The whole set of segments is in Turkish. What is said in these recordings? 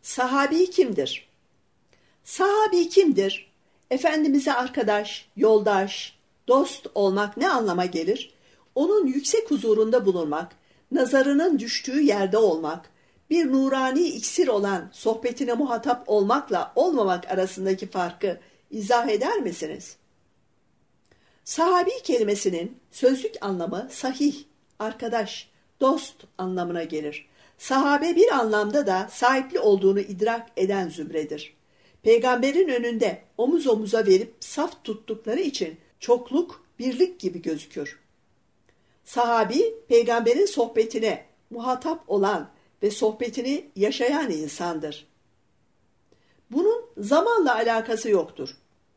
Sahabi kimdir? Sahabi kimdir? Efendimiz'e arkadaş, yoldaş, dost olmak ne anlama gelir? Onun yüksek huzurunda bulunmak, nazarının düştüğü yerde olmak, bir nurani iksir olan sohbetine muhatap olmakla olmamak arasındaki farkı izah eder misiniz? Sahabi kelimesinin sözlük anlamı sahih, arkadaş, dost anlamına gelir. Sahabe bir anlamda da sahipli olduğunu idrak eden zümredir. Peygamberin önünde omuz omuza verip saf tuttukları için çokluk, birlik gibi gözükür. Sahabi, peygamberin sohbetine muhatap olan ve sohbetini yaşayan insandır. Bunun zamanla alakası yoktur.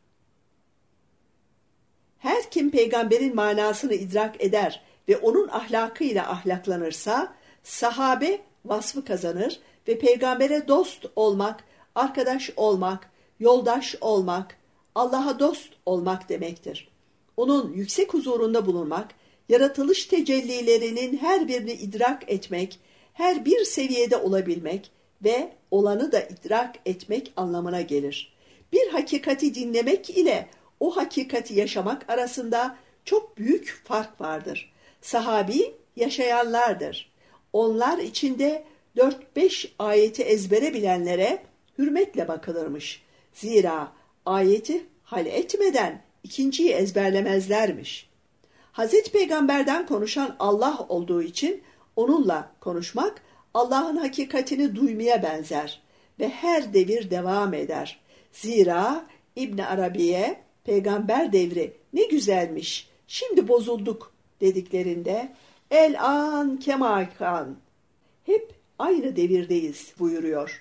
Her kim peygamberin manasını idrak eder ve onun ahlakıyla ahlaklanırsa, sahabe vasfı kazanır ve peygambere dost olmak, arkadaş olmak, yoldaş olmak, Allah'a dost olmak demektir. Onun yüksek huzurunda bulunmak, yaratılış tecellilerinin her birini idrak etmek, her bir seviyede olabilmek ve olanı da idrak etmek anlamına gelir. Bir hakikati dinlemek ile o hakikati yaşamak arasında çok büyük fark vardır. Sahabi yaşayanlardır. Onlar içinde 4-5 ayeti ezbere bilenlere hürmetle bakılırmış. Zira ayeti hal etmeden ikinciyi ezberlemezlermiş. Hazreti Peygamber'den konuşan Allah olduğu için onunla konuşmak Allah'ın hakikatini duymaya benzer ve her devir devam eder. Zira İbn Arabi'ye peygamber devri ne güzelmiş, şimdi bozulduk dediklerinde el-an kemal-kan, hep aynı devirdeyiz buyuruyor.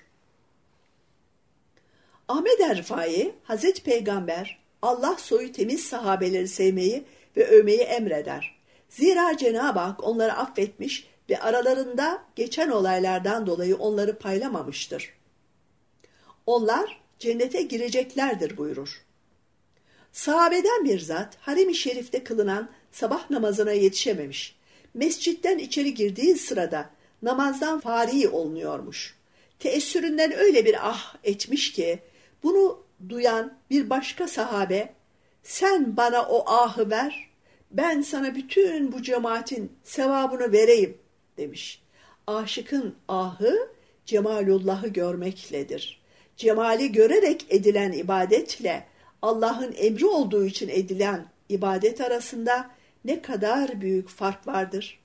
Ahmed Er-Rifai, Hazreti Peygamber Allah soyu temiz sahabeleri sevmeyi ve övmeyi emreder. Zira Cenab-ı Hak onları affetmiş ve aralarında geçen olaylardan dolayı onları paylamamıştır. Onlar cennete gireceklerdir buyurur. Sahabeden bir zat harem-i şerifte kılınan sabah namazına yetişememiş. Mescitten içeri girdiği sırada namazdan fari olunuyormuş. Teessüründen öyle bir ah etmiş ki bunu duyan bir başka sahabe, sen bana o ahı ver, ben sana bütün bu cemaatin sevabını vereyim demiş. Aşıkın ahı cemalullah'ı görmekledir. Cemali görerek edilen ibadetle Allah'ın emri olduğu için edilen ibadet arasında ne kadar büyük fark vardır.